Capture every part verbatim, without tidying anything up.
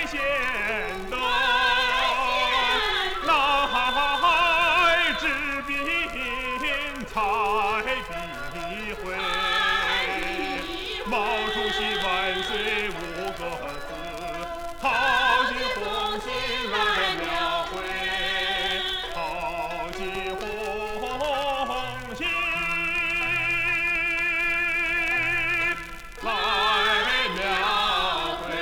先登，来治兵才必回。毛主席万岁五个字，好进红旗来描绘，好进红旗来描绘。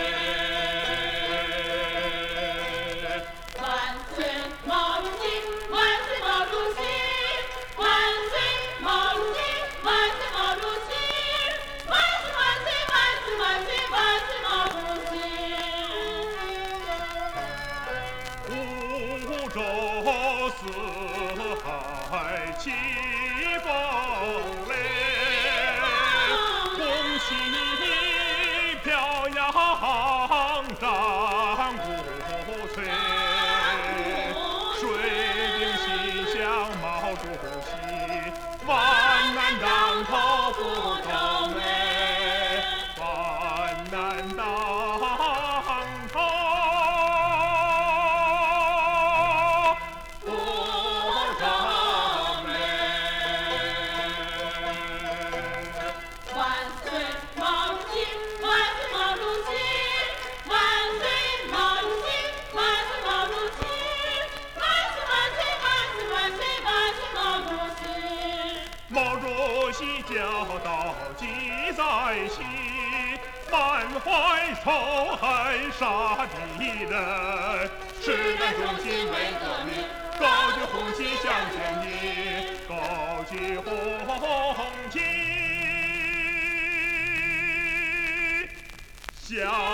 万岁毛主席，万岁毛主席，万岁毛主席，万岁毛主席，万岁万岁万岁万岁万岁毛主席。 五洲四海齐风雷，红旗飘扬战鼓吹，水兵心向毛主席，万难当头不皱眉，万难当头不皱眉。 万岁毛主席，万岁毛主席，万岁毛主席，万岁毛主席，万岁万岁万岁万岁万岁毛主席。 毛主席教导记在心，满怀仇恨杀敌人， 是咱中心为革命， 高举红旗向前进，高举红旗向